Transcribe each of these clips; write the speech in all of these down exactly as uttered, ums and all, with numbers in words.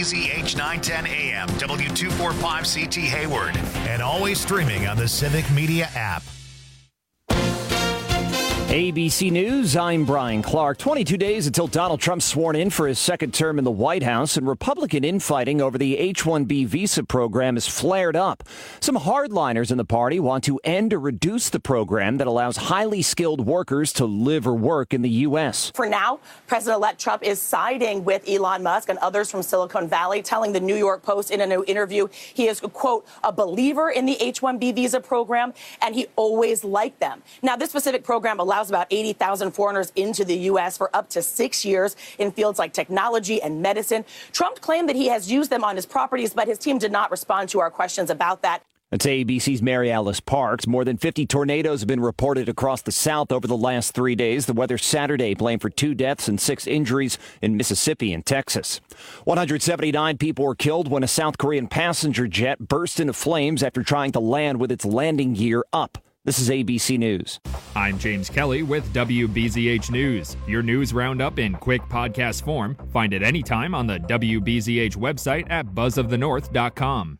B Z H nine ten A M, W two forty-five C T Hayward, and always streaming on the Civic Media app. A B C News, I'm Brian Clark. twenty-two days until Donald Trump's sworn in for his second term in the White House, and Republican infighting over the H one B visa program has flared up. Some hardliners in the party want to end or reduce the program that allows highly skilled workers to live or work in the U S. For now, President-elect Trump is siding with Elon Musk and others from Silicon Valley, telling the New York Post in a new interview he is, quote, a believer in the H one B visa program, and he always liked them. Now, this specific program allows about eighty thousand foreigners into the U S for up to six years in fields like technology and medicine. Trump claimed that he has used them on his properties, but his team did not respond to our questions about that. That's A B C's Mary Alice Parks. More than fifty tornadoes have been reported across the South over the last three days. The weather Saturday blamed for two deaths and six injuries in Mississippi and Texas. one hundred seventy-nine people were killed when a South Korean passenger jet burst into flames after trying to land with its landing gear up. This is A B C News. I'm James Kelly with W B Z H News. Your news roundup in quick podcast form. Find it anytime on the W B Z H website at buzz of the north dot com.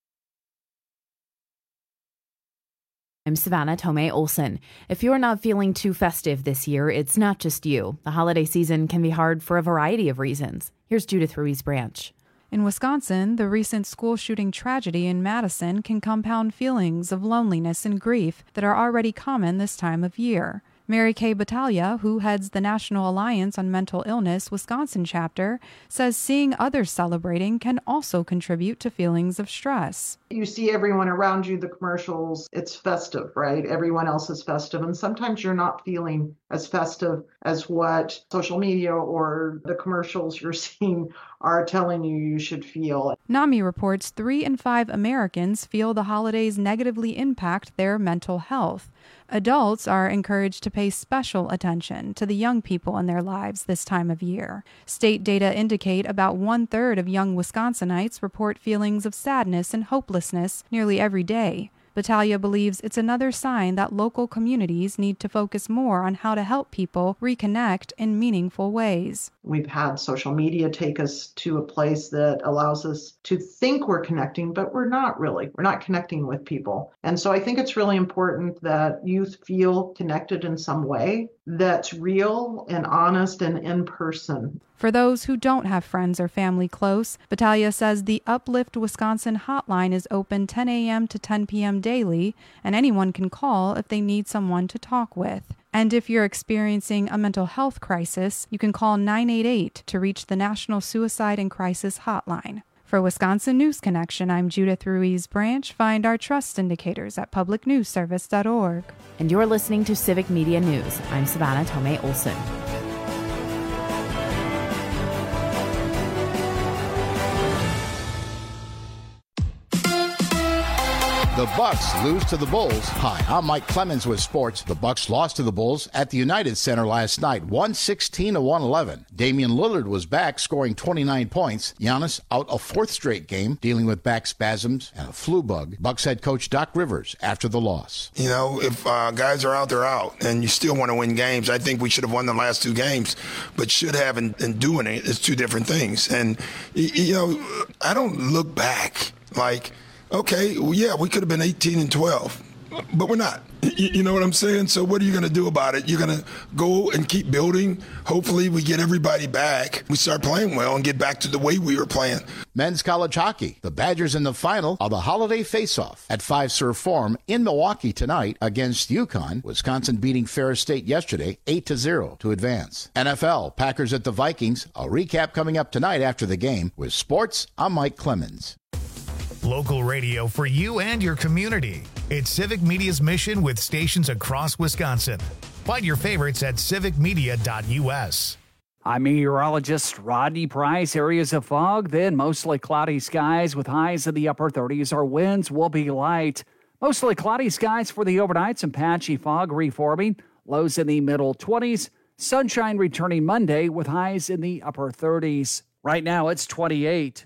I'm Savannah Tomei Olson. If you're not feeling too festive this year, it's not just you. The holiday season can be hard for a variety of reasons. Here's Judith Ruiz Branch. In Wisconsin, the recent school shooting tragedy in Madison can compound feelings of loneliness and grief that are already common this time of year. Mary Kay Battaglia, who heads the National Alliance on Mental Illness Wisconsin chapter, says seeing others celebrating can also contribute to feelings of stress. You see everyone around you, the commercials, it's festive, right? Everyone else is festive. And sometimes you're not feeling as festive as what social media or the commercials you're seeing are telling you you should feel. NAMI reports three in five Americans feel the holidays negatively impact their mental health. Adults are encouraged to pay special attention to the young people in their lives this time of year. State data indicate about one-third of young Wisconsinites report feelings of sadness and hopelessness nearly every day. Battaglia believes it's another sign that local communities need to focus more on how to help people reconnect in meaningful ways. We've had social media take us to a place that allows us to think we're connecting, but we're not really. We're not connecting with people. And so I think it's really important that youth feel connected in some way that's real and honest and in person. For those who don't have friends or family close, Battaglia says the Uplift Wisconsin hotline is open ten a.m. to ten p.m. daily, and anyone can call if they need someone to talk with. And if you're experiencing a mental health crisis, you can call nine eight eight to reach the National Suicide and Crisis Hotline. For Wisconsin News Connection, I'm Judith Ruiz Branch. Find our trust indicators at public news service dot org. And you're listening to Civic Media News. I'm Savannah Tomei Olson. The Bucks lose to the Bulls. Hi, I'm Mike Clemens with sports. The Bucks lost to the Bulls at the United Center last night, one sixteen to one eleven. Damian Lillard was back, scoring twenty-nine points. Giannis out a fourth straight game, dealing with back spasms and a flu bug. Bucks head coach Doc Rivers after the loss. You know, if uh, guys are out, they're out, and you still want to win games. I think we should have won the last two games, but should have and, and doing it is two different things. And, you know, I don't look back like, okay, well, yeah, we could have been eighteen and twelve, but we're not. You, you know what I'm saying? So what are you going to do about it? You're going to go and keep building. Hopefully we get everybody back. We start playing well and get back to the way we were playing. Men's college hockey. The Badgers in the final of the holiday face-off at Fiserv Forum in Milwaukee tonight against UConn. Wisconsin beating Ferris State yesterday eight to zero to advance. N F L, Packers at the Vikings. A recap coming up tonight after the game. With sports, I'm Mike Clemens. Local radio for you and your community. It's Civic Media's mission with stations across Wisconsin. Find your favorites at civic media dot u s. I'm meteorologist Rodney Price. Areas of fog, then mostly cloudy skies with highs in the upper thirties. Our winds will be light. Mostly cloudy skies for the overnight. Some patchy fog reforming. Lows in the middle twenties. Sunshine returning Monday with highs in the upper thirties. Right now it's twenty-eight.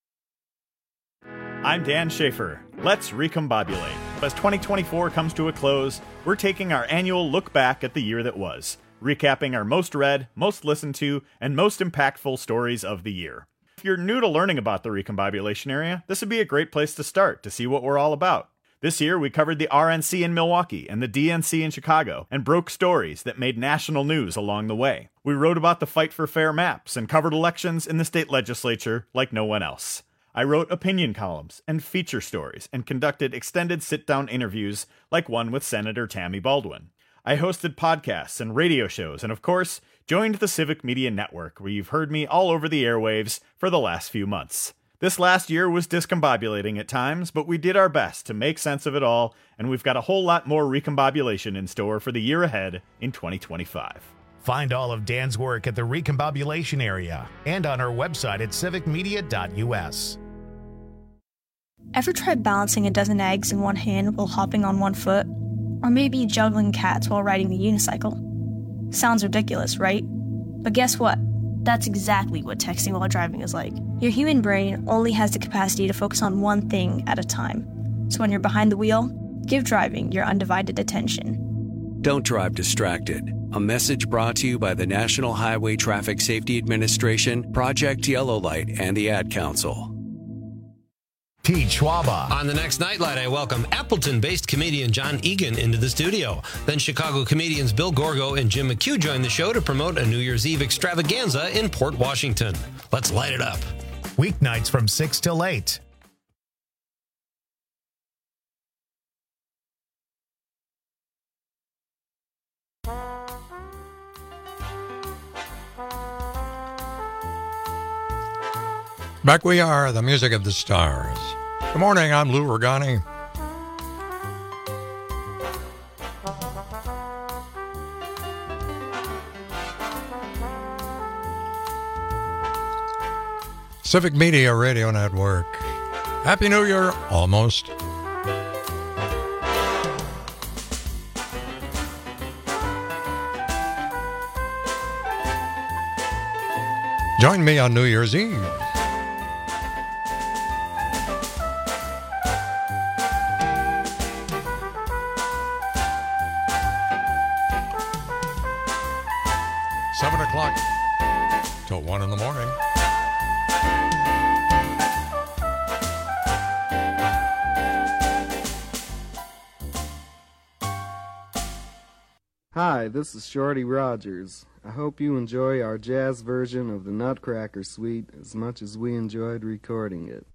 I'm Dan Schaefer. Let's recombobulate. As twenty twenty-four comes to a close, we're taking our annual look back at the year that was, recapping our most read, most listened to, and most impactful stories of the year. If you're new to learning about the recombobulation area, this would be a great place to start to see what we're all about. This year, we covered the R N C in Milwaukee and the D N C in Chicago and broke stories that made national news along the way. We wrote about the fight for fair maps and covered elections in the state legislature like no one else. I wrote opinion columns and feature stories and conducted extended sit-down interviews like one with Senator Tammy Baldwin. I hosted podcasts and radio shows and, of course, joined the Civic Media Network, where you've heard me all over the airwaves for the last few months. This last year was discombobulating at times, but we did our best to make sense of it all, and we've got a whole lot more recombobulation in store for the year ahead in twenty twenty-five. Find all of Dan's work at the recombobulation area and on our website at civic media dot u s. Ever tried balancing a dozen eggs in one hand while hopping on one foot? Or maybe juggling cats while riding the unicycle? Sounds ridiculous, right? But guess what? That's exactly what texting while driving is like. Your human brain only has the capacity to focus on one thing at a time. So when you're behind the wheel, give driving your undivided attention. Don't drive distracted. A message brought to you by the National Highway Traffic Safety Administration, Project Yellow Light, and the Ad Council. Pete Schwaba. On the next Nightlight, I welcome Appleton-based comedian John Egan into the studio. Then Chicago comedians Bill Gorgo and Jim McHugh join the show to promote a New Year's Eve extravaganza in Port Washington. Let's light it up. Weeknights from six till eight. Back we are, the music of the stars. Good morning, I'm Lou Ragani. Civic Media Radio Network. Happy New Year, almost. Join me on New Year's Eve. Seven o'clock till one in the morning. Hi, this is Shorty Rogers. I hope you enjoy our jazz version of the Nutcracker Suite as much as we enjoyed recording it.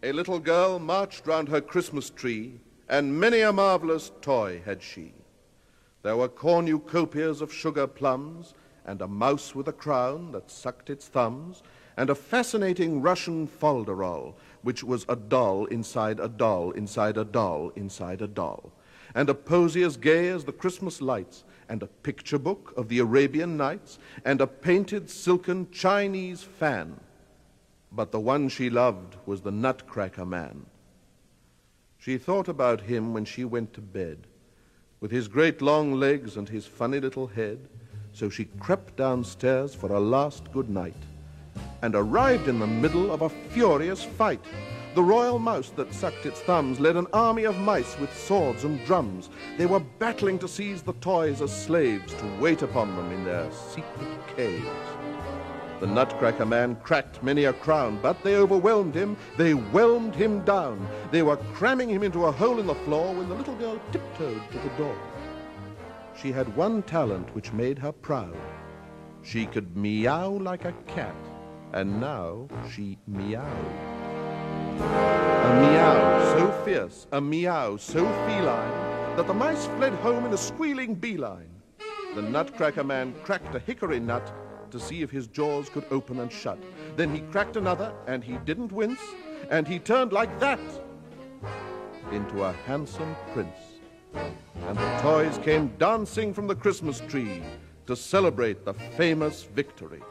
A little girl marched round her Christmas tree, and many a marvelous toy had she. There were cornucopias of sugar plums, and a mouse with a crown that sucked its thumbs, and a fascinating Russian folderol, which was a doll inside a doll inside a doll inside a doll, and a posy as gay as the Christmas lights, and a picture book of the Arabian Nights, and a painted silken Chinese fan. But the one she loved was the Nutcracker Man. She thought about him when she went to bed, with his great long legs and his funny little head, so she crept downstairs for a last good night, and arrived in the middle of a furious fight. The royal mouse that sucked its thumbs led an army of mice with swords and drums. They were battling to seize the toys as slaves to wait upon them in their secret caves. The Nutcracker Man cracked many a crown, but they overwhelmed him, they whelmed him down. They were cramming him into a hole in the floor when the little girl tiptoed to the door. She had one talent which made her proud. She could meow like a cat, and now she meowed. A meow so fierce, a meow so feline, that the mice fled home in a squealing beeline. The Nutcracker Man cracked a hickory nut to see if his jaws could open and shut. Then he cracked another, and he didn't wince, and he turned like that into a handsome prince. And the toys came dancing from the Christmas tree to celebrate the famous victory.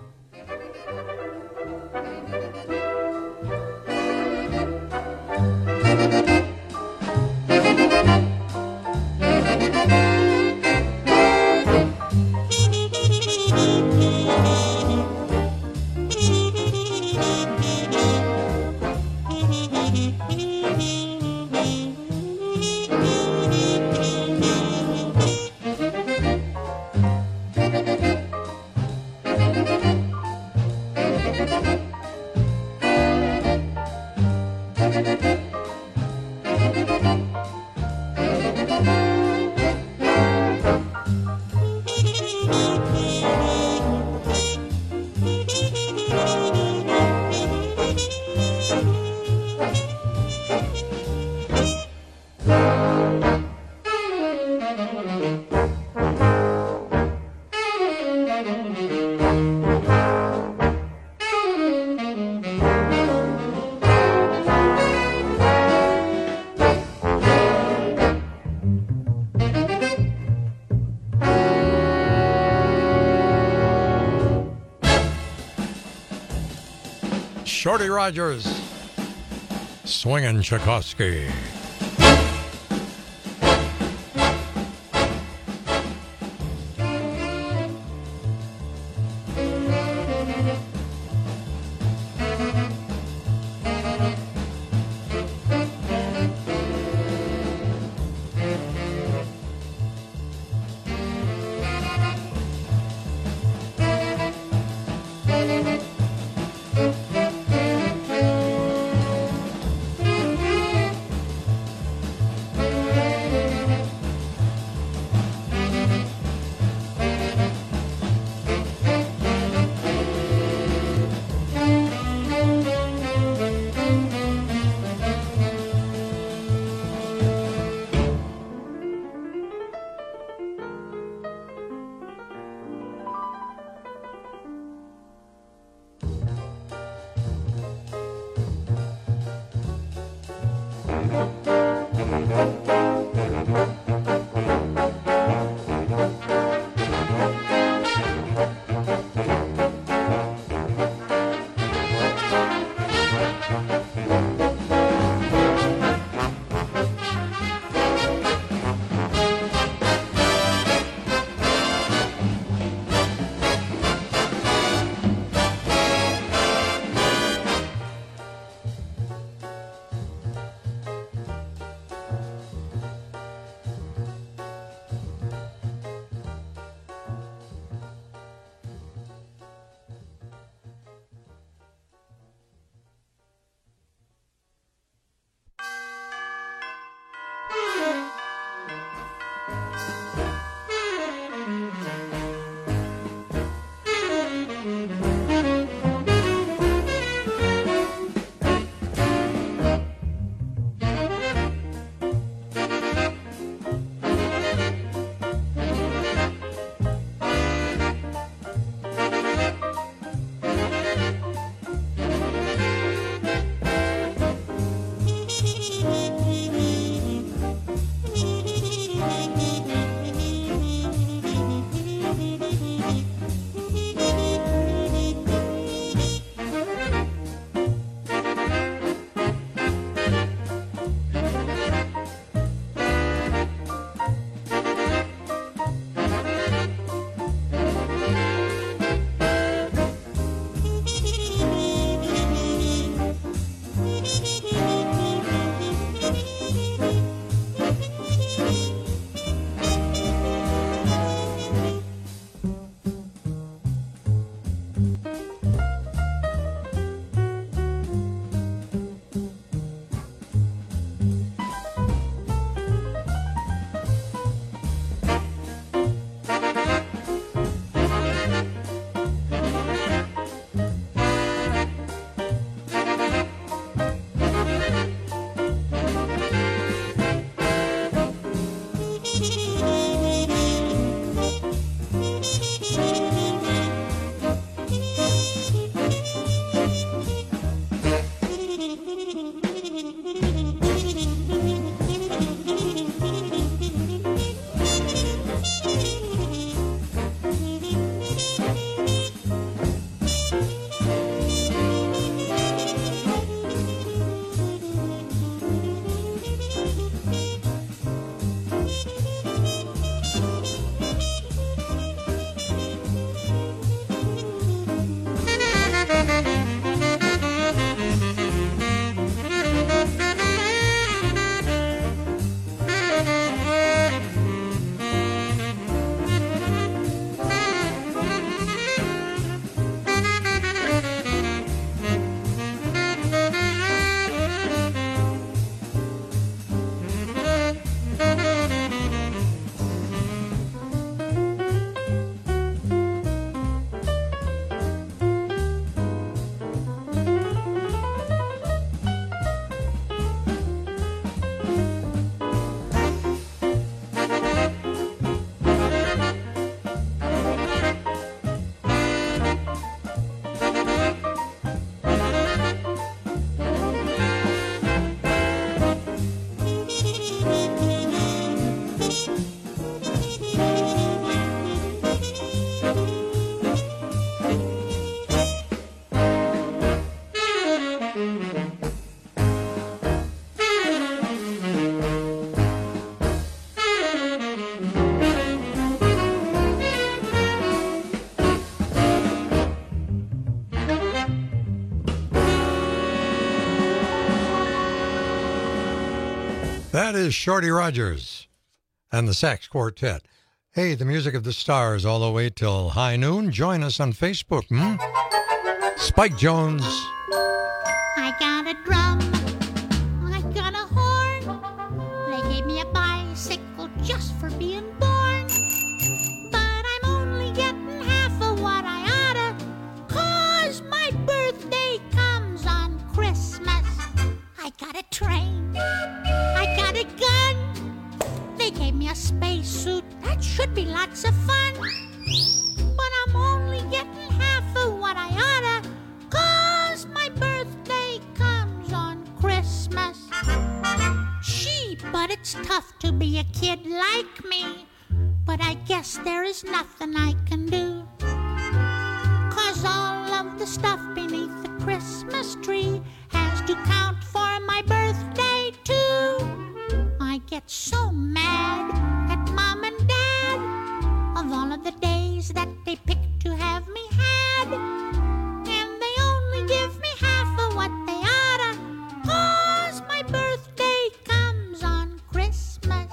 Shorty Rogers, swinging Tchaikovsky. That is Shorty Rogers and the Sax Quartet. Hey, the music of the stars all the way till high noon. Join us on Facebook, hmm? Spike Jones. I got a drum. I got a horn. They gave me a bicycle just for being born. But I'm only getting half of what I oughta, 'cause my birthday comes on Christmas. I got a train. I got a gun. They gave me a spacesuit. That should be lots of fun. But I'm only getting half of what I oughta, 'cause my birthday comes on Christmas. Gee, but it's tough to be a kid like me. But I guess there is nothing I can do, 'cause all of the stuff beneath the Christmas tree has to count for my birthday too. I get so mad at Mom and Dad of all of the days that they picked to have me had, and they only give me half of what they oughta, 'cause my birthday comes on Christmas.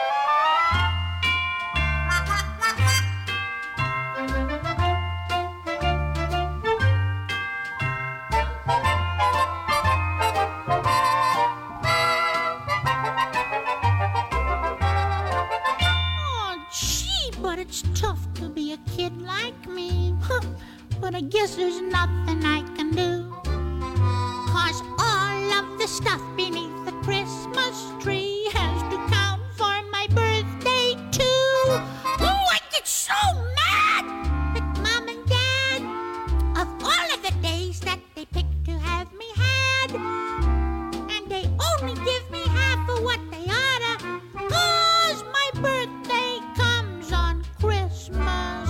But it's tough to be a kid like me. But I guess there's nothing I can do, 'cause all of the stuff beneath the Christmas tree has to count for my birthday too. Oh, I get so mad at Mom and Dad of all of the days that they picked to have me had, and they only give me half of what they oughta, 'cause my birthday comes on Christmas.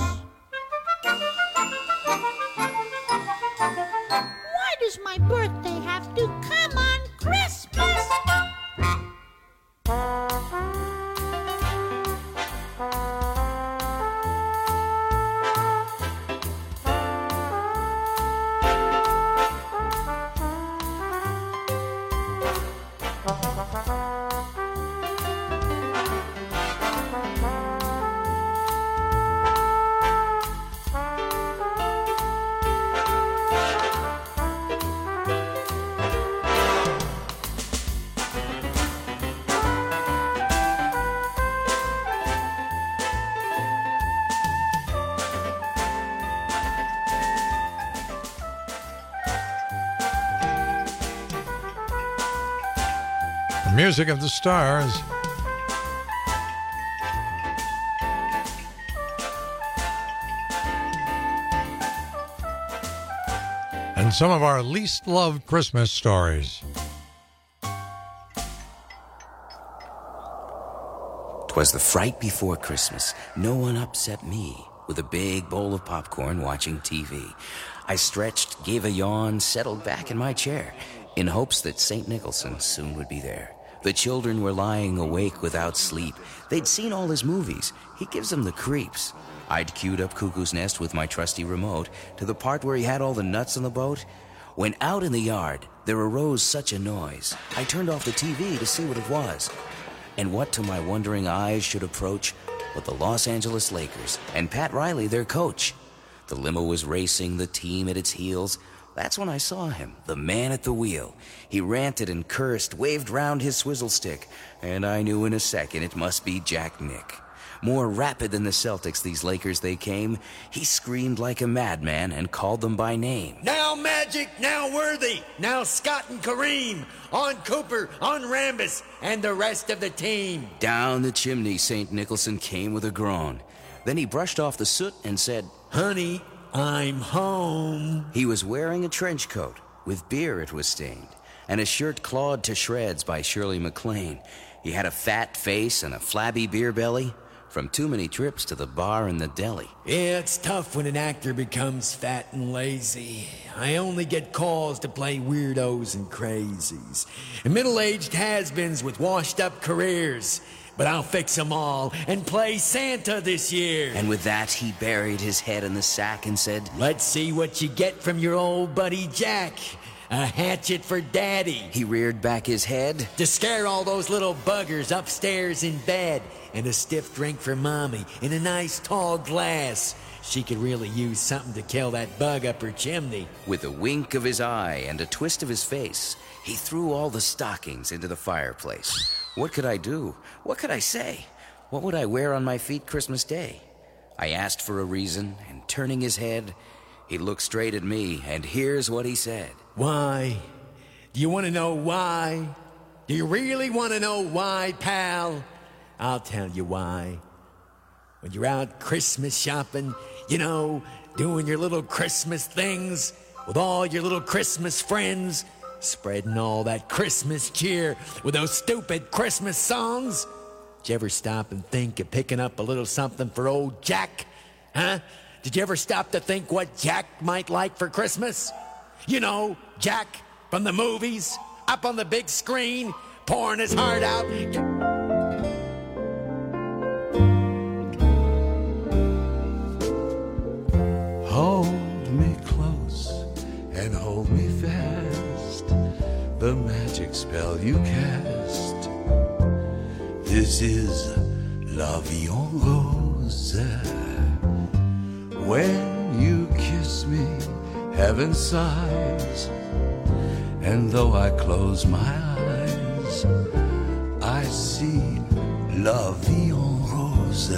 Why does my birthday have to come on Christmas? Music of the stars. And some of our least loved Christmas stories. 'Twas the fright before Christmas. No one upset me. With a big bowl of popcorn watching T V. I stretched, gave a yawn, settled back in my chair, in hopes that Saint Nicholson soon would be there. The children were lying awake without sleep. They'd seen all his movies. He gives them the creeps. I'd queued up Cuckoo's Nest with my trusty remote to the part where he had all the nuts on the boat. When out in the yard, there arose such a noise. I turned off the T V to see what it was. And what to my wondering eyes should approach but the Los Angeles Lakers and Pat Riley, their coach. The limo was racing, the team at its heels. That's when I saw him, the man at the wheel. He ranted and cursed, waved round his swizzle stick, and I knew in a second it must be Jack Nick. More rapid than the Celtics, these Lakers they came. He screamed like a madman and called them by name. Now Magic, now Worthy, now Scott and Kareem, on Cooper, on Rambus, and the rest of the team. Down the chimney, Saint Nicholson came with a groan. Then he brushed off the soot and said, Honey, I'm home. He was wearing a trench coat, with beer it was stained, and a shirt clawed to shreds by Shirley MacLaine. He had a fat face and a flabby beer belly, from too many trips to the bar and the deli. Yeah, it's tough when an actor becomes fat and lazy. I only get calls to play weirdos and crazies. Middle-aged has-beens with washed-up careers. But I'll fix them all and play Santa this year. And with that, he buried his head in the sack and said, Let's see what you get from your old buddy Jack. A hatchet for Daddy. He reared back his head. To scare all those little buggers upstairs in bed. And a stiff drink for Mommy in a nice tall glass. She could really use something to kill that bug up her chimney. With a wink of his eye and a twist of his face, he threw all the stockings into the fireplace. What could I do? What could I say? What would I wear on my feet Christmas Day? I asked for a reason, and turning his head, he looked straight at me, and here's what he said. Why? Do you want to know why? Do you really want to know why, pal? I'll tell you why. When you're out Christmas shopping, you know, doing your little Christmas things with all your little Christmas friends, spreading all that Christmas cheer with those stupid Christmas songs. Did you ever stop and think of picking up a little something for old Jack? Huh? Did you ever stop to think what Jack might like for Christmas? You know, Jack from the movies, up on the big screen, pouring his heart out. Hold me close and hold me fast, the magic spell you cast. This is La Vie en Rose. When you kiss me, heaven sighs, and though I close my eyes, I see La Vie en Rose.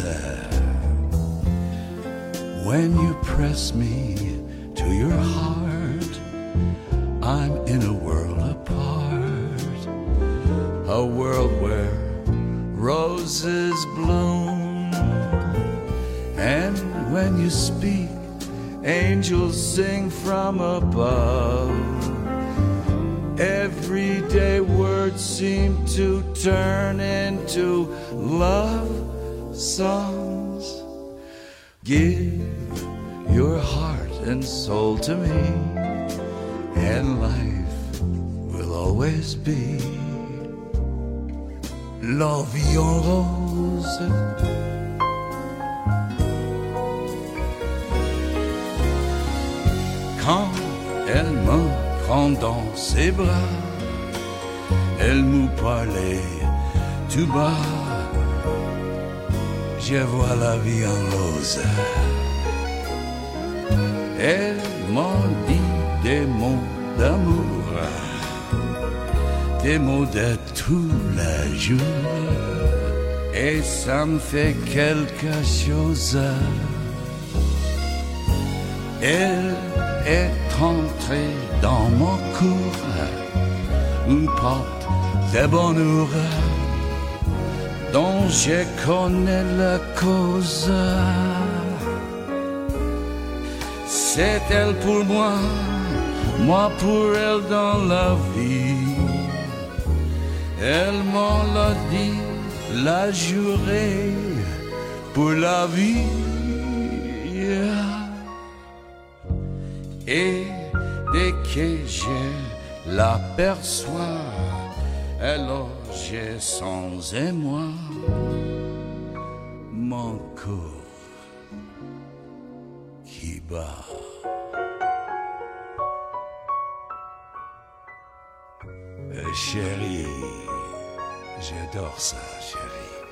When you press me to your heart, I'm in a world apart, a world where roses bloom. And when you speak, angels sing from above. Everyday words seem to turn into love songs. Give your heart and soul to me, and life will always be La Vie en Rose. Quand elle me prend dans ses bras, elle nous parlait tout bas. Je vois la vie en rose. Elle m'a dit des mots d'amour, des mots de tous les jours, et ça me fait quelque chose. Elle est entrée dans mon cœur, une porte de bonheur dont je connais la cause. C'est elle pour moi, moi pour elle dans la vie. Elle m'en l'a dit, l'a juré pour la vie. Et dès que je l'aperçois, alors j'ai sans émoi mon cœur qui bat. Euh, chérie, j'adore ça, chérie.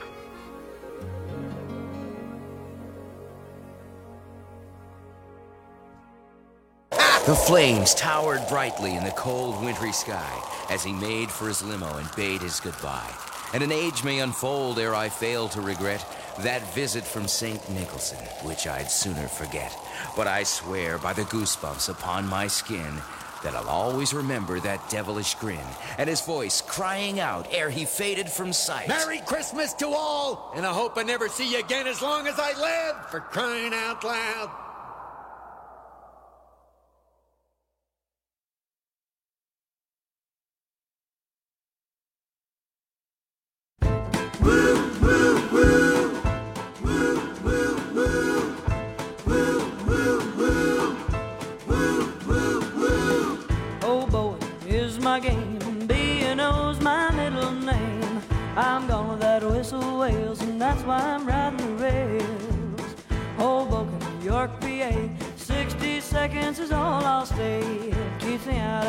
The flames towered brightly in the cold, wintry sky as he made for his limo and bade his goodbye. And an age may unfold ere I fail to regret that visit from Saint Nicholson, which I'd sooner forget. But I swear by the goosebumps upon my skin that I'll always remember that devilish grin and his voice crying out ere he faded from sight. Merry Christmas to all, and I hope I never see you again as long as I live, for crying out loud. My game, B and O's my middle name. I'm gone with that whistle wails, and that's why I'm riding the rails. Hoboken, New York, P A, sixty seconds is all I'll stay. Keeps me out of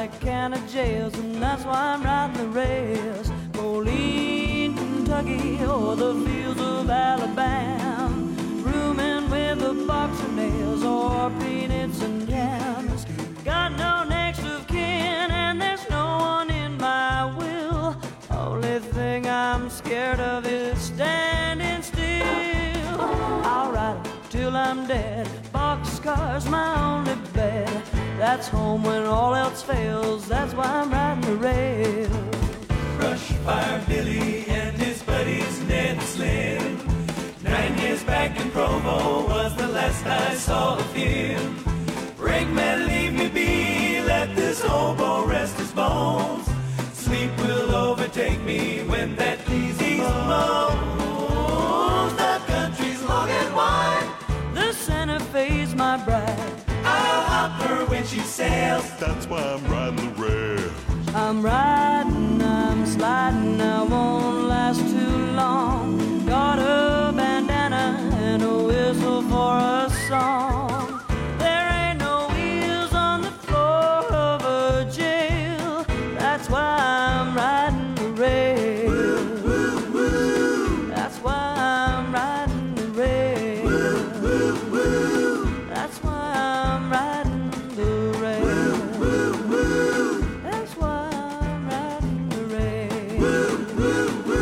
like county jails, and that's why I'm riding the rails. Moline, Kentucky, or the fields of Alabama, rooming with a box of nails or peanuts and yams. Got no next of kin, and there's no one in my will. Only thing I'm scared of is standing still. I'll ride till I'm dead. Boxcar's my only bed. That's home when all else fails. That's why I'm riding the rail. Brushfire Billy and his buddies Ned and Slim. Nine years back in Provo was the last I saw of him. Brakeman, leave me be. Let this hobo rest his bones. Sleep will overtake me when that easy moans. The country's long and wide. The Santa Fe's my bride. I'll hop her when she sails. That's why I'm riding the rail. I'm riding, I'm sliding, I won't last too long. Got a bandana and a whistle for a song. There ain't no wheels on the floor of a jail. That's why I'm riding the rail. Woo, woo, woo. That's why I'm riding the rail. Woo, woo, woo. That's why I'm riding the rail. Woo, woo, woo. That's why I'm riding the rail. Woo, woo, woo.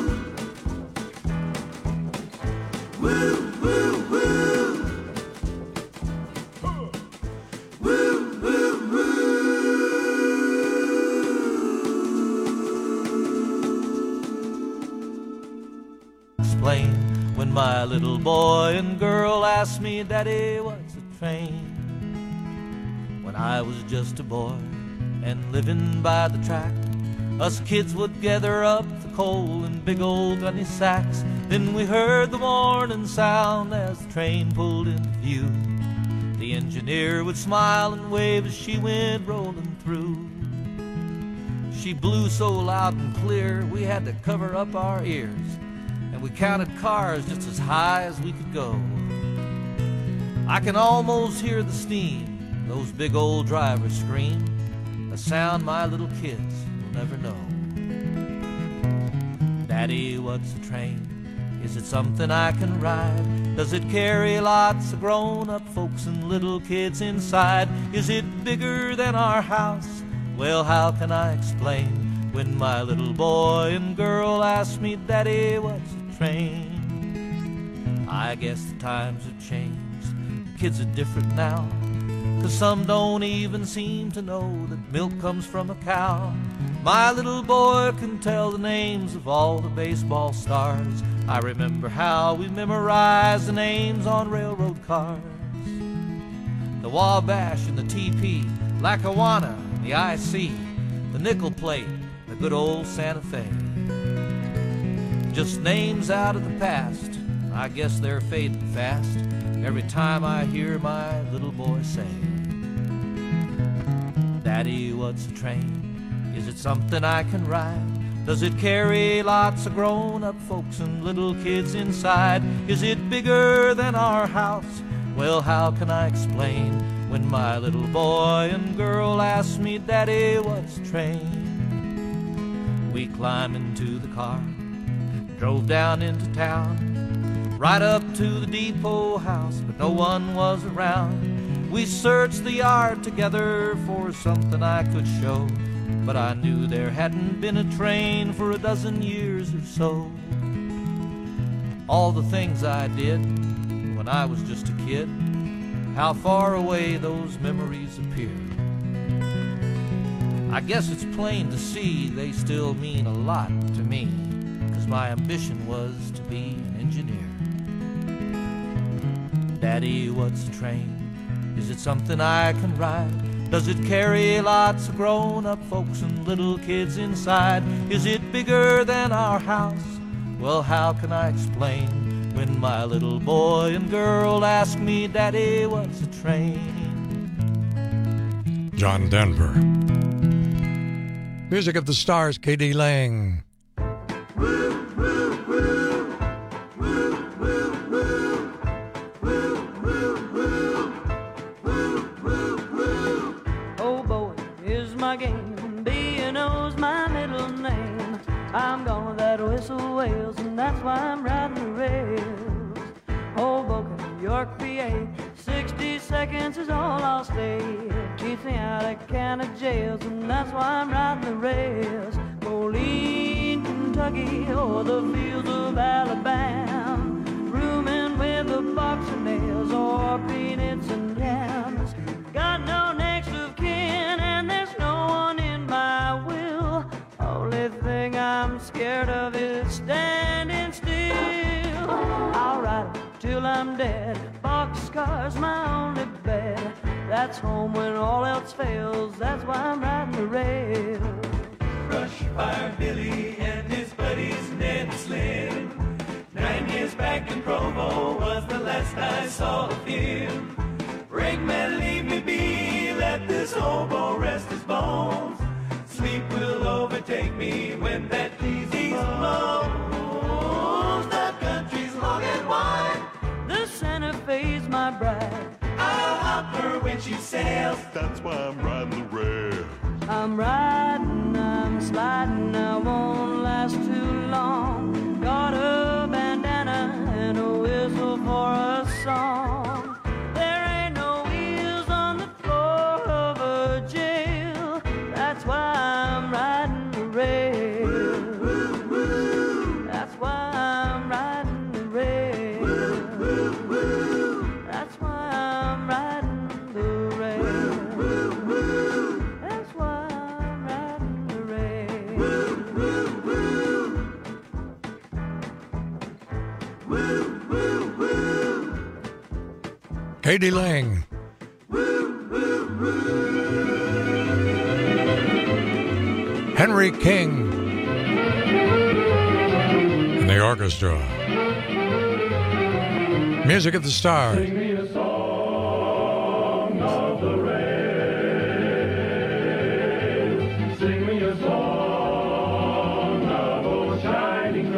Woo, woo, woo. Woo, woo, woo. Explain when my little boy and girl asked me, Daddy, what's a train? When I was just a boy and living by the track, us kids would gather up the coal in big old gunny sacks. Then we heard the morning sound as the train pulled into view. The engineer would smile and wave as she went rolling through. She blew so loud and clear we had to cover up our ears, and we counted cars just as high as we could go. I can almost hear the steam those big old drivers scream, a sound my little kids will never know. Daddy, what's a train? Is it something I can ride? Does it carry lots of grown-up folks and little kids inside? Is it bigger than our house? Well, how can I explain when my little boy and girl ask me, Daddy, what's a train? I guess the times have changed. Kids are different now, 'cause some don't even seem to know that milk comes from a cow. My little boy can tell the names of all the baseball stars. I remember how we memorized the names on railroad cars. The Wabash and the T P, Lackawanna and the I C, the Nickel Plate, the good old Santa Fe. Just names out of the past, I guess they're fading fast every time I hear my little boy say, Daddy, what's a train? Is it something I can ride? Does it carry lots of grown-up folks and little kids inside? Is it bigger than our house? Well, how can I explain when my little boy and girl ask me, Daddy, what's a train? We climbed into the car, drove down into town, right up to the depot house, but no one was around. We searched the yard together for something I could show, but I knew there hadn't been a train for a dozen years or so. All the things I did when I was just a kid, how far away those memories appear. I guess it's plain to see they still mean a lot to me, 'cause my ambition was to be an engineer. Daddy, what's a train? Is it something I can ride? Does it carry lots of grown-up folks and little kids inside? Is it bigger than our house? Well, how can I explain when my little boy and girl ask me, Daddy, what's a train? John Denver. Music of the Stars, K D Lang. Oh boy, is my my game. B and O's my middle name. I'm gone with that whistle wails, and that's why I'm riding the rails. Hoboken, New York, P A, sixty seconds is all I'll stay. Keeps me out of can of jails, and that's why I'm riding the rails. Moline, Kentucky, or the fields of Alabama, rooming with a box of nails or peanuts and yams. Got no next of kin, and there's no one in my will. Only thing I'm scared of is standing still. I'll ride till I'm dead. Boxcar's my only bed. That's home when all else fails. That's why I'm riding the rail. Brushfire Billy and his buddies Ned and Slim. Nine years back in Provo was the last I saw of him. Brakeman, leave me be. Let this hobo rest his bones. Sleep will overtake me when that diesel blows. The country's long and wide. The Santa Fe's my bride. I'll hop her when she sails. That's why I'm riding the rail. I'm riding, I'm sliding, I won't last too long. Got a bandana and a whistle for a song. There ain't no wheels on the floor of a jail. That's why I'm riding the rail. That's why I'm riding the rail. That's why I'm riding the rail. That's why I'm riding the rail. Katie Lang. Henry King and the orchestra. Music of the Stars. Sing me a song of the rail. Sing me a song of old shining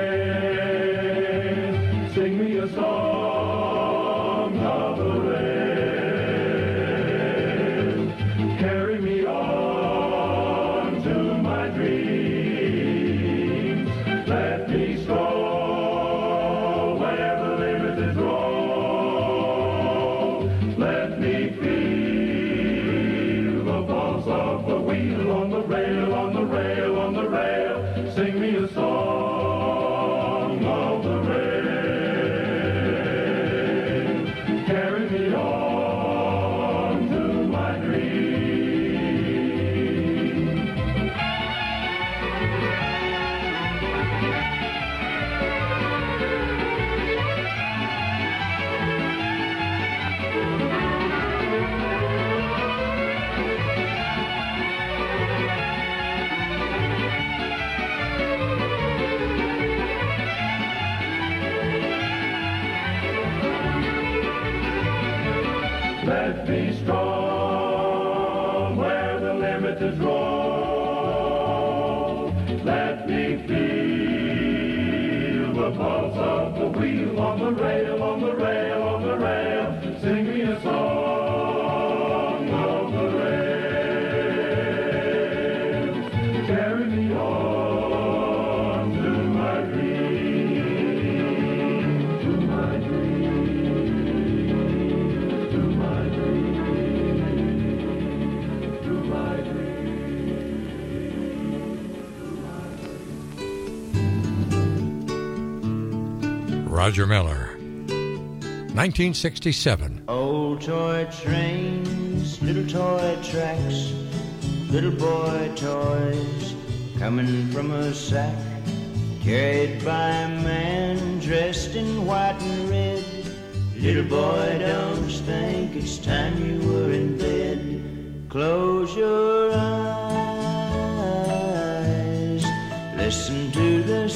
grace. Sing me a song of the rail. Carry me on to my dreams. Let me stroll where the limit is low. Let me feel the pulse of the wheel on the rail, on the rail, on the rail. Sing me a song of the rail. Carry me on to my dreams. Let me strong where the limit is low. Let me feel the pulse of the wheel on the rail, on the rail, on the rail. Sing me a song of the rail. Carry me on to my dream, to my dream, to my dream, to my Roger Miller. nineteen sixty-seven. Old toy trains, little toy tracks, little boy toys coming from a sack, carried by a man dressed in white and red. Little boy, don't you think it's time you were in bed? Close your eyes, listen to the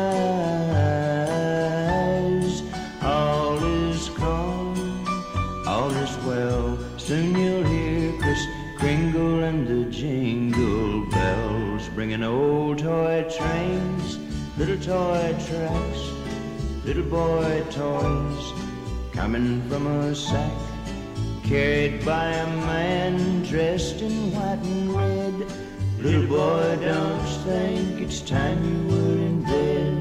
skies. All is calm, all is well. Soon you'll hear Kris Kringle and the jingle bells, bringing old toy trains, little toy tracks, little boy toys coming from a sack, carried by a man dressed in white and red. Little boy, don't you think it's time you were in bed?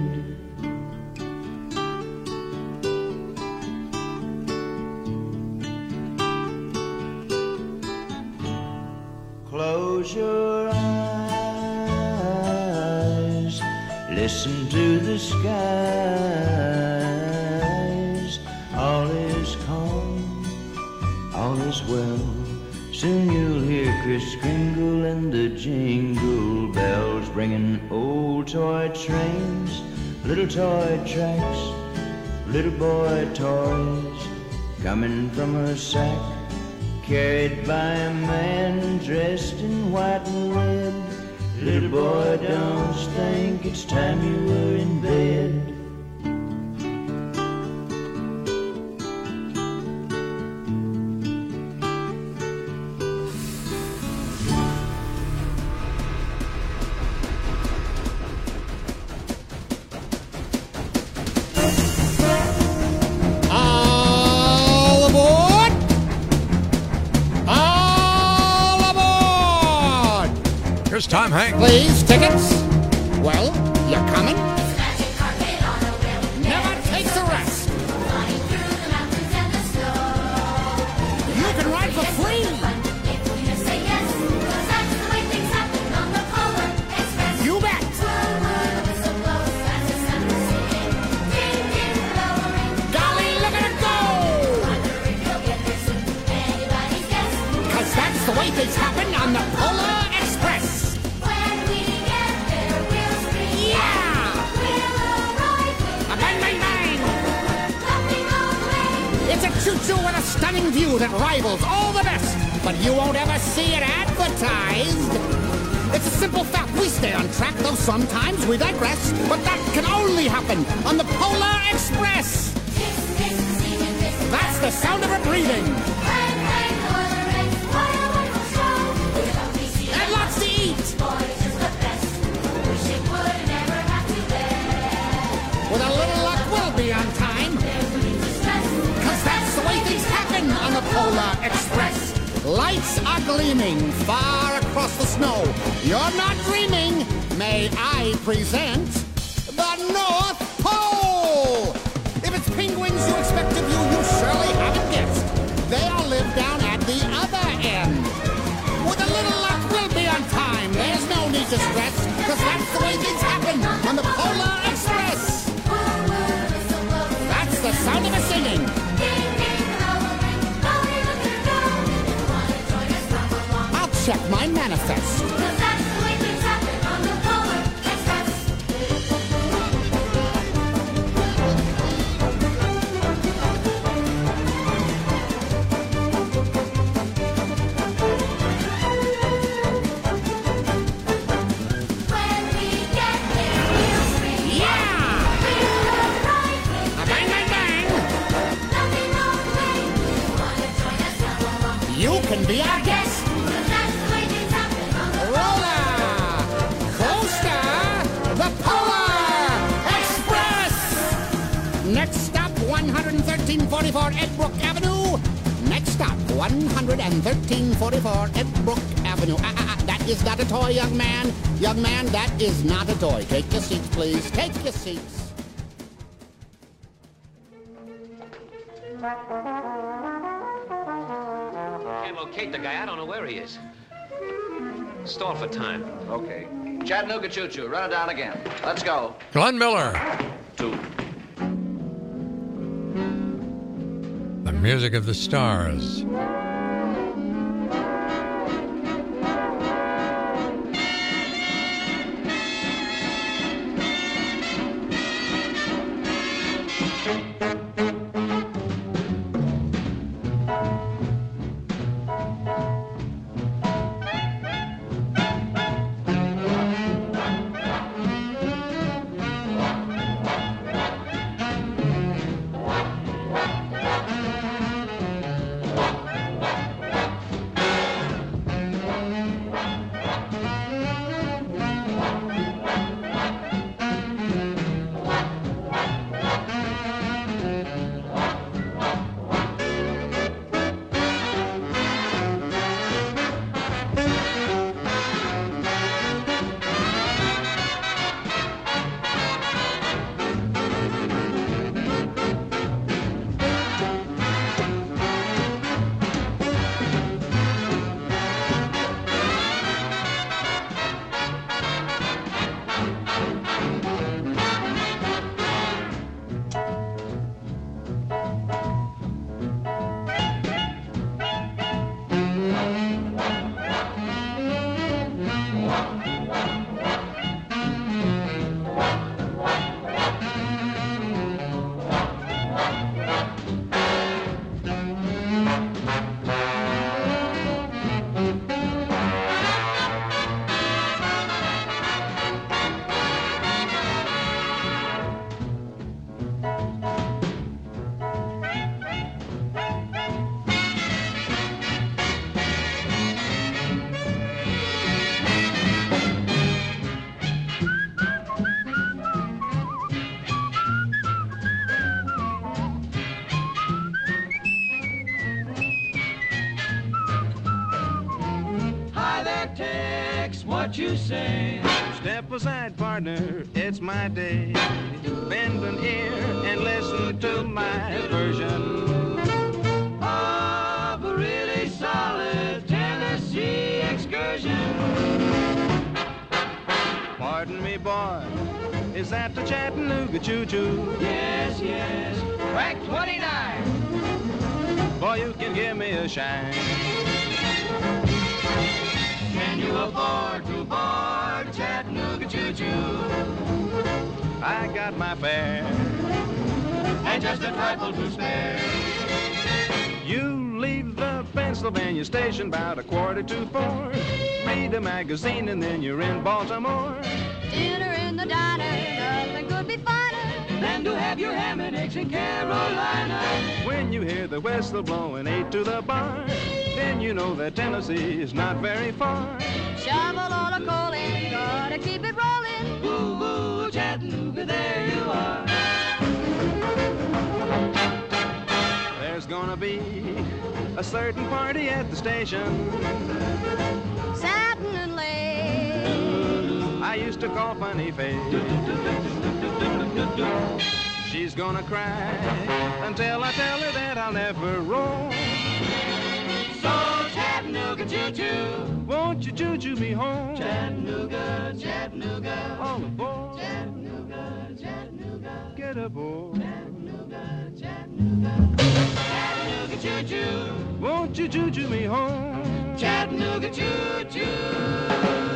Close your eyes, listen to the skies. All is calm, all is well. Soon you'll hear Kris Kringle and the jingle bells, bringing old toy trains, little toy tracks, little boy toys, coming from a sack, carried by a man dressed in white and red. Little boy, don't you think it's time you were in bed? Time, Hank. Please, tickets. Well, you're coming? Never takes a rest. You can ride for free. You bet. Golly, look at it go. 'Cause that's the way things happen on the Polar Express. It's a choo-choo with a stunning view that rivals all the best, but you won't ever see it advertised. It's a simple fact, we stay on track, though sometimes we digress, but that can only happen on the Polar Express. That's the sound of her breathing. And lots to eat. With a little luck, we'll be on time. That's the way things happen on the Polar Express. Lights are gleaming far across the snow. You're not dreaming. May I present the North Pole? If it's penguins you expect to view, you surely haven't guessed. They all live down at the other end. With a little luck, we'll be on time. There's no need to stress, because that's the way things happen on the Polar Express. That's the sound of a singing. Check my manifest. That's the way things happen on the Polar Express. When we get there, we'll scream. Yeah! We'll ride with bang, bang, bang. Nothing wrong way. You wanna join us, come along. You can be our guest. Next stop, one thirteen forty-four Edbrook Avenue. Next stop, one thirteen forty-four Edbrook Avenue. Ah, ah, ah, that is not a toy, young man. Young man, that is not a toy. Take your seats, please. Take your seats. Can't locate the guy. I don't know where he is. Stall for time. Okay. Chattanooga choo-choo. Run it down again. Let's go. Glenn Miller. Two. The music of the stars. text what you say. Step aside, partner, it's my day. Bend an ear and listen to my version of a really solid Tennessee excursion. Pardon me, boy, is that the Chattanooga choo-choo? Yes, yes, track twenty-nine. Boy, you can give me a shine. Can you afford to board Chattanooga choo-choo? I got my fare and just a trifle to spare. You leave the Pennsylvania station about a quarter to four. Read a magazine and then you're in Baltimore. Dinner in the diner, nothing could be finer than to have your ham and eggs in Carolina. When you hear the whistle blowing eight to the bar, then you know that Tennessee is not very far. Shovel all the coal in, gotta keep it rolling. Ooh, ooh, Chattanooga, there you are. There's gonna be a certain party at the station. Satin and lace, I used to call Funny Face. She's gonna cry until I tell her that I'll never roam. So Chattanooga choo-choo, won't you choo-choo me home? Chattanooga, Chattanooga, all aboard. Chattanooga, Chattanooga, get aboard. Chattanooga, Chattanooga, Chattanooga choo-choo, won't you choo-choo me home? Chattanooga choo-choo.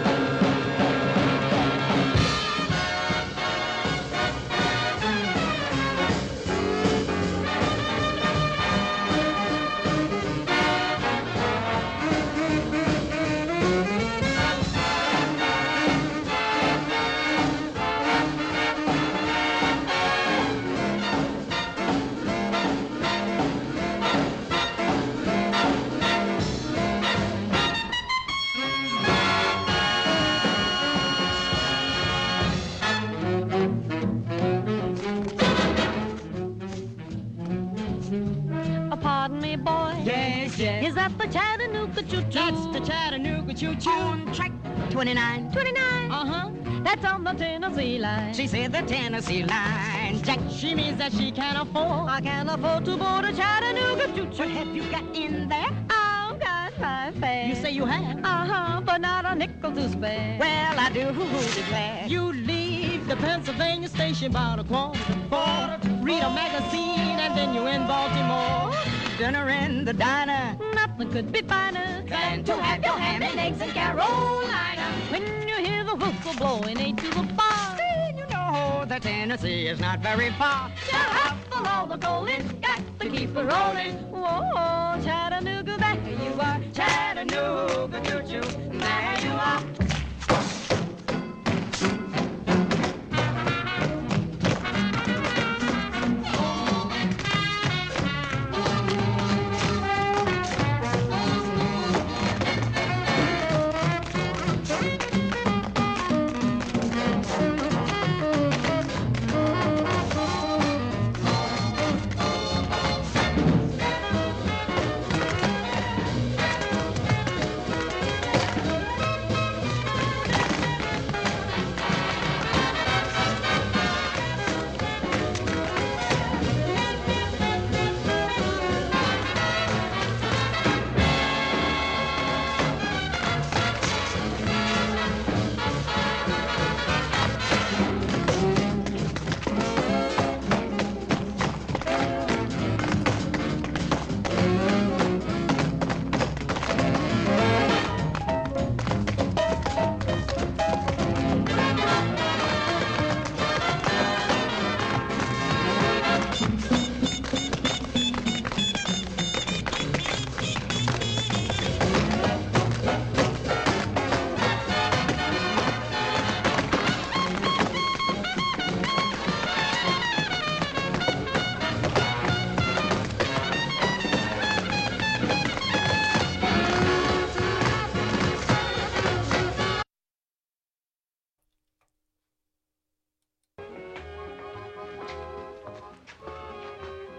Is that the Chattanooga choo-choo? That's the Chattanooga choo-choo. On track twenty-nine. twenty-nine. Uh-huh. That's on the Tennessee line. She said the Tennessee line. Jack, she means that she can't afford. I can't afford to board a Chattanooga choo-choo. What have you got in there? I've got my fare. You say you have? Uh-huh, but not a nickel to spare. Well, I do declare. You leave the Pennsylvania station about a quarter to four. Read a magazine and then you're in Baltimore. Dinner in the diner, nothing could be finer than to have your ham and eggs in Carolina. When you hear the whistle blowing eight to the bar, then you know that Tennessee is not very far. Shuffle all the coal in, got to keep it rolling. Whoa, Chattanooga, there you are. Chattanooga choo-choo, there you are.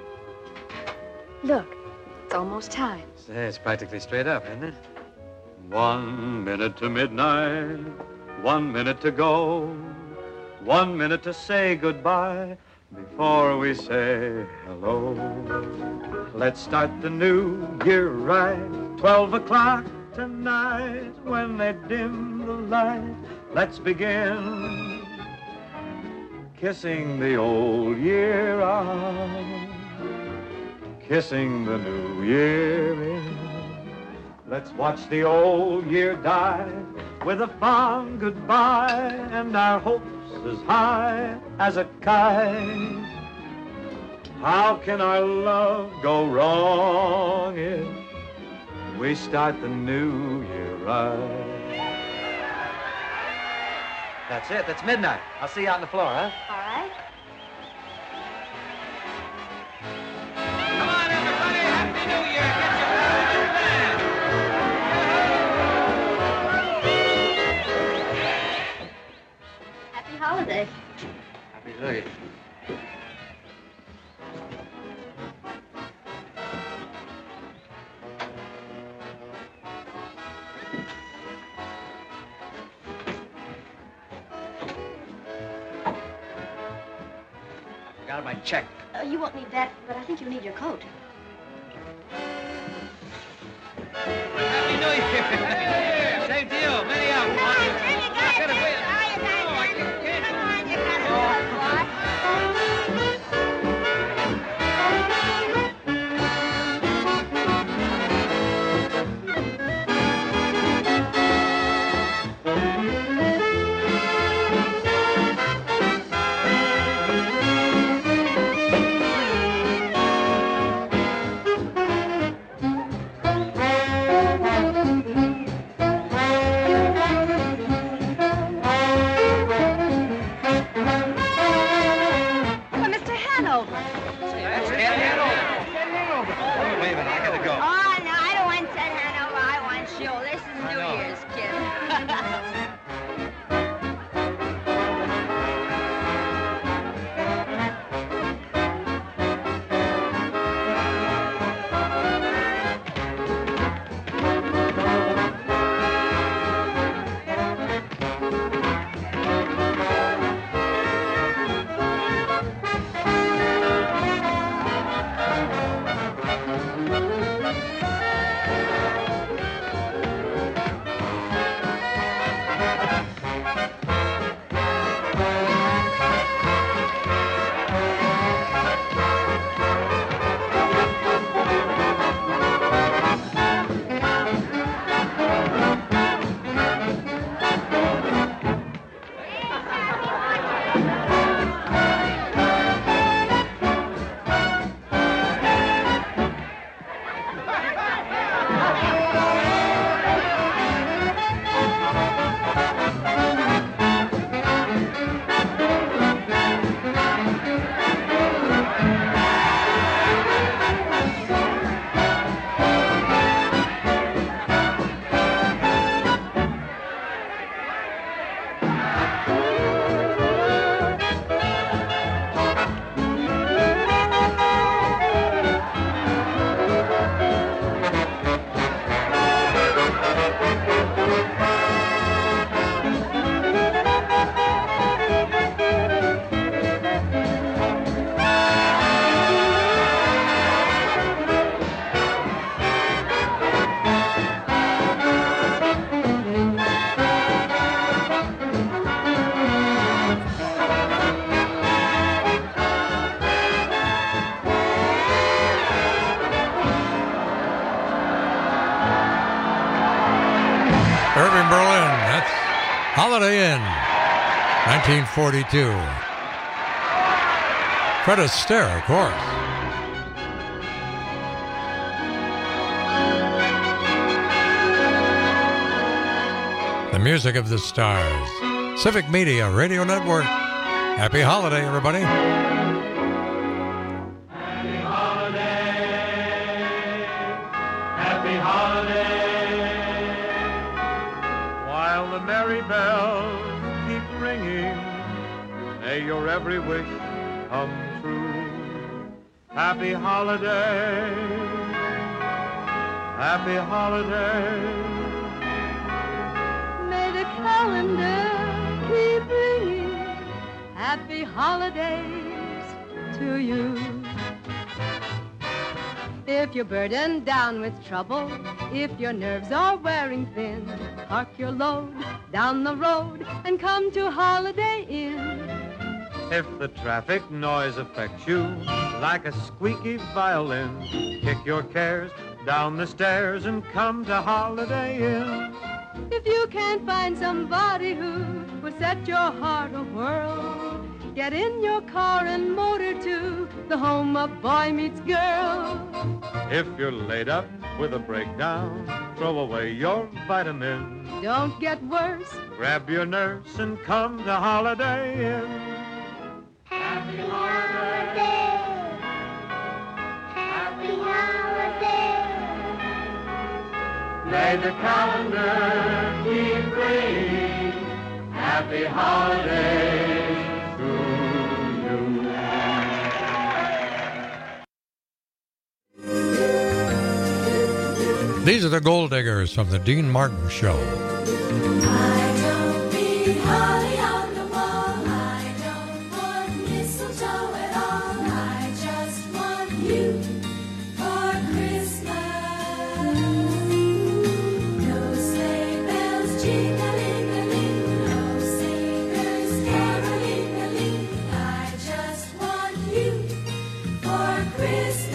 Look, it's almost time. Say, it's practically straight up, isn't it? One minute to midnight, one minute to go, one minute to say goodbye before we say hello. Let's start the new year right, twelve o'clock tonight. When they dim the light, let's begin kissing the old year out, kissing the new year in. Let's watch the old year die with a fond goodbye and our hopes as high as a kite. How can our love go wrong if we start the new year right? That's it. That's midnight. I'll see you out on the floor, huh? All right. Come on, everybody. Happy New Year. Get your Happy holiday. Happy New Year. My check. Uh, you won't need that, but I think you'll need your coat. Happy New Year. Same to you. Many of them. Irving Berlin, that's Holiday Inn, nineteen forty-two. Fred Astaire, of course. The music of the stars. Civic Media Radio Network. Happy holiday, everybody. Happy holiday. Happy holiday. While the merry bells keep ringing, may your every wish come true. Happy holiday. Happy holiday. calendar keep ringing happy holidays to you. If you're burdened down with trouble, if your nerves are wearing thin, park your load down the road and come to Holiday Inn. If the traffic noise affects you like a squeaky violin, kick your cares down the stairs and come to Holiday Inn. If you can't find somebody who will set your heart a-whirl, get in your car and motor to the home of Boy Meets Girl. If you're laid up with a breakdown, throw away your vitamins. Don't get worse. Grab your nurse and come to Holiday Inn. Happy holiday. Happy holiday. May the calendar keep ringing happy holidays to you. These are the Gold Diggers from the Dean Martin Show. I don't need holly on the wall. I don't want mistletoe at all. I just want you for Christmas. No sleigh bells jingling-a-ling, no singers caroling-a-ling. I just want you for Christmas.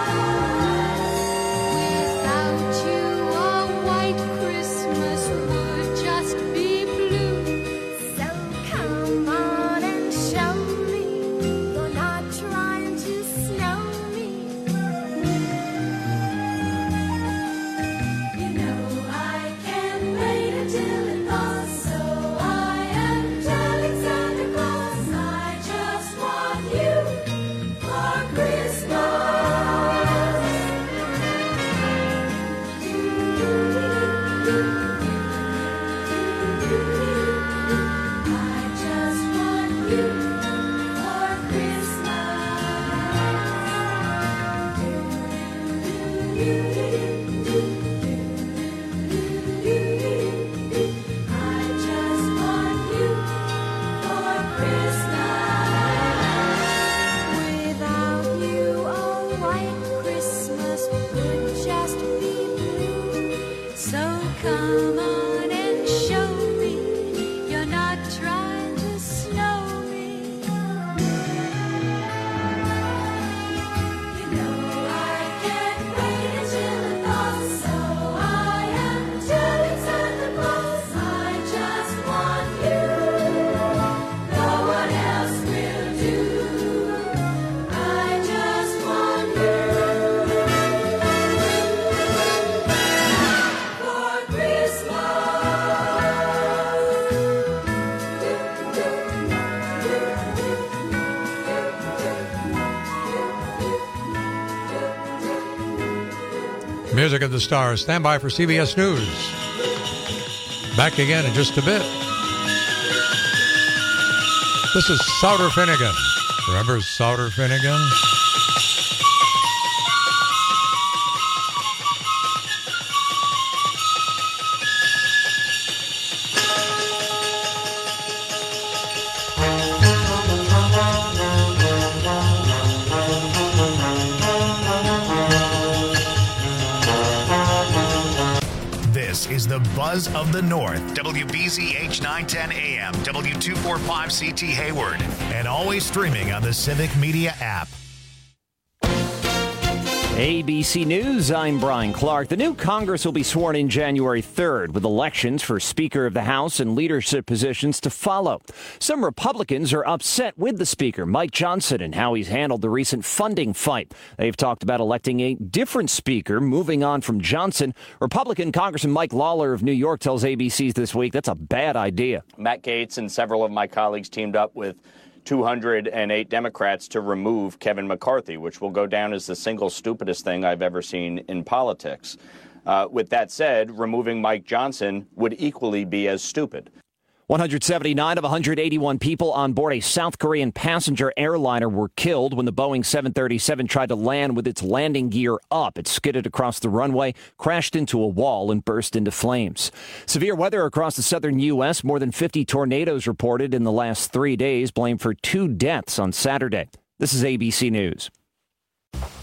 Music of the Stars. Stand by for C B S News. Back again in just a bit. This is Souter Finnegan. Remember Souter Finnegan? Is the Buzz of the North, W B Z H nine ten A M, W two forty-five C T Hayward, and always streaming on the Civic Media app. A B C News, I'm Brian Clark. The new Congress will be sworn in January third, with elections for Speaker of the House and leadership positions to follow. Some Republicans are upset with the Speaker, Mike Johnson, and how he's handled the recent funding fight. They've talked about electing a different Speaker, moving on from Johnson. Republican Congressman Mike Lawler of New York tells A B C's This Week that's a bad idea. Matt Gaetz and several of my colleagues teamed up with two hundred eight Democrats to remove Kevin McCarthy, which will go down as the single stupidest thing I've ever seen in politics. Uh, with that said, removing Mike Johnson would equally be as stupid. one hundred seventy-nine of one hundred eighty-one people on board a South Korean passenger airliner were killed when the Boeing seven thirty-seven tried to land with its landing gear up. It skidded across the runway, crashed into a wall, and burst into flames. Severe weather across the southern U S. More than fifty tornadoes reported in the last three days, blamed for two deaths on Saturday. This is A B C News.